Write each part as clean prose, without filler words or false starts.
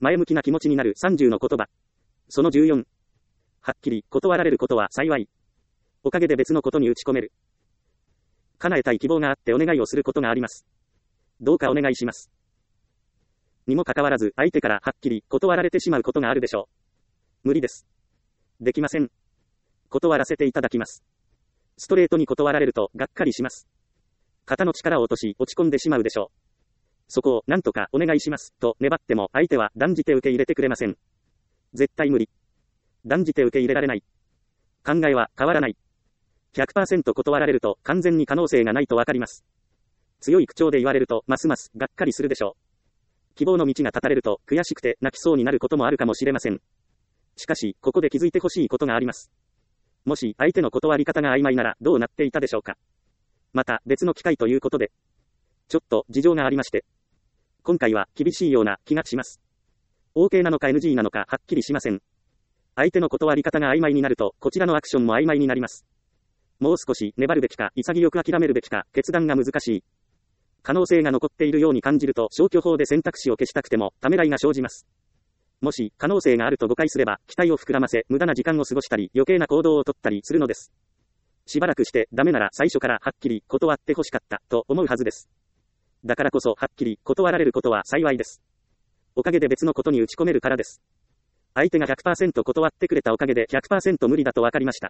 前向きな気持ちになる30の言葉。その14。はっきり断られることは幸い。おかげで別のことに打ち込める。叶えたい希望があってお願いをすることがあります。どうかお願いします。にもかかわらず相手からはっきり断られてしまうことがあるでしょう。無理です。できません。断らせていただきます。ストレートに断られるとがっかりします。肩の力を落とし落ち込んでしまうでしょう。そこをなんとかお願いしますと粘っても相手は断じて受け入れてくれません。絶対無理。断じて受け入れられない。考えは変わらない。100% 断られると完全に可能性がないとわかります。強い口調で言われるとますますがっかりするでしょう。希望の道が断たれると悔しくて泣きそうになることもあるかもしれません。しかし、ここで気づいてほしいことがあります。もし相手の断り方が曖昧ならどうなっていたでしょうか。また別の機会ということで、ちょっと事情がありまして、今回は厳しいような気がします。OK なのか NG なのかはっきりしません。相手の断り方が曖昧になると、こちらのアクションも曖昧になります。もう少し粘るべきか、潔く諦めるべきか、決断が難しい。可能性が残っているように感じると消去法で選択肢を消したくてもためらいが生じます。もし可能性があると誤解すれば期待を膨らませ無駄な時間を過ごしたり余計な行動をとったりするのです。しばらくしてダメなら最初からはっきり断ってほしかったと思うはずです。だからこそはっきり断られることは幸いです。おかげで別のことに打ち込めるからです。相手が 100% 断ってくれたおかげで 100% 無理だと分かりました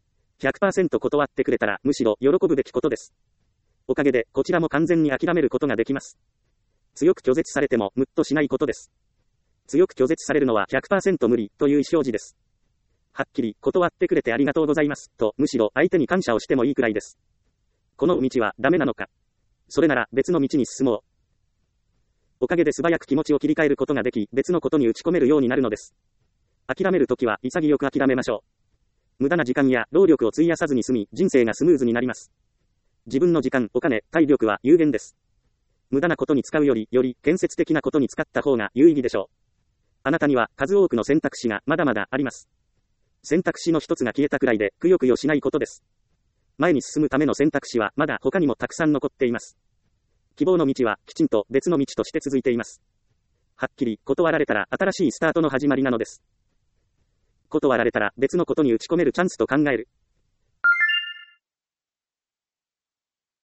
。100% 断ってくれたらむしろ喜ぶべきことです。おかげでこちらも完全に諦めることができます。強く拒絶されてもムッとしないことです。強く拒絶されるのは 100% 無理という意思表示です。はっきり断ってくれてありがとうございますとむしろ相手に感謝をしてもいいくらいです。この道はダメなのか。それなら別の道に進もう。おかげで素早く気持ちを切り替えることができ別のことに打ち込めるようになるのです。諦めるときは潔く諦めましょう。無駄な時間や労力を費やさずに済み人生がスムーズになります。自分の時間、お金、体力は有限です。無駄なことに使うより建設的なことに使った方が有意義でしょう。あなたには数多くの選択肢がまだまだあります。選択肢の一つが消えたくらいでくよくよしないことです。前に進むための選択肢はまだ他にもたくさん残っています。希望の道はきちんと別の道として続いています。はっきり断られたら新しいスタートの始まりなのです。断られたら別のことに打ち込めるチャンスと考える。